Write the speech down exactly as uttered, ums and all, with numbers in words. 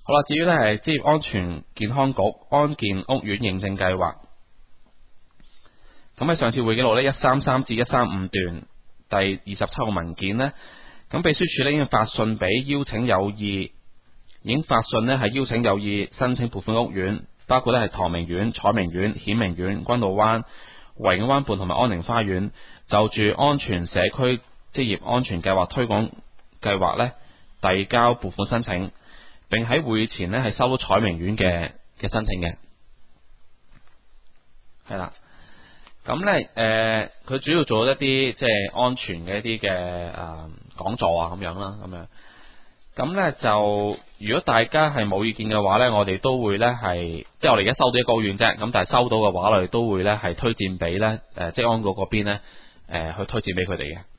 好啦，至於呢係職業安全健康局安健屋苑認證計劃，咁喺上次會記錄呢一三三至一三五段第二十七號文件呢，咁秘書處呢已經發信俾邀請有意，已經發信呢係邀請有意申請撥款屋苑，包括呢係唐明苑、彩明苑、顯明苑、君澳灣、維景灣畔同埋安寧花園，就住安全社區職業安全計劃推廣計劃呢遞交撥款申請，並喺會前呢係收到彩明苑嘅嘅申請嘅，係啦。咁呢，誒、呃，佢主要做一啲即係安全嘅一啲嘅誒講座啊咁樣啦，咁樣。咁呢，就如果大家係冇意見嘅話呢，我哋都會呢係，即係我哋而家收到一個院啫，咁但係收到嘅話，我哋都會呢係推薦俾呢誒職安局嗰邊呢誒去推薦俾佢哋嘅。